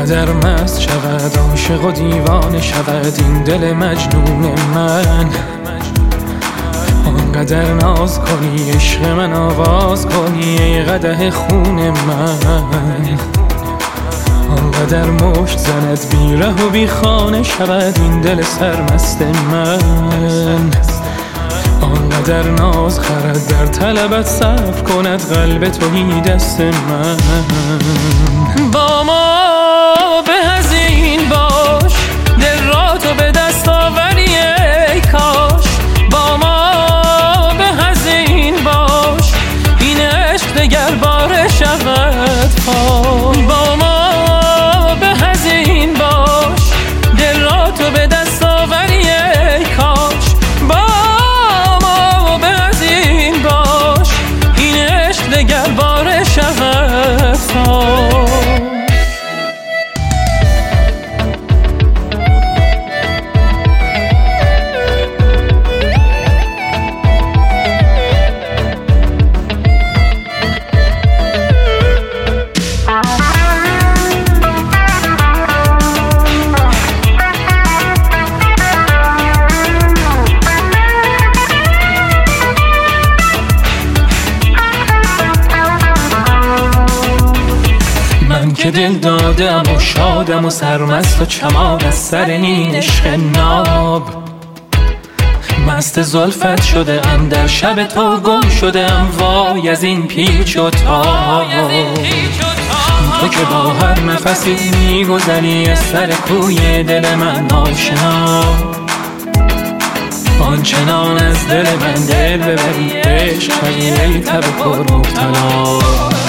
آنقدر مست شود، عاشق و دیوانه شود این دل مجنون من. آنقدر ناز کنی عشق من آواز کنی ای قدح خون من. آنقدر مشت زند بی ره و بی خانه شود این دل سرمست من. آنقدر ناز خرد در طلبت صبر کند قلب تویی دست من. با ما به از این باش، دل را تو به دست آوری ای کاش. با ما به از این باش، این عشق دگر باره شود فاش. با ما به از این باش، دل را تو به دست آوری ای کاش. با ما به از این باش، این عشق دگر باره شود فاش. که دل دادم و شادم و سرمست و چمان از سر این عشق ناب. مست زلفت شده ام در شب تو گم شده ام وای از این پیچ و تاب. تو که با هر نفسی میگذری از سر کوی دل من آشنا. آنچنان از دل من دل ببری عشق ای تب پر مبتلا.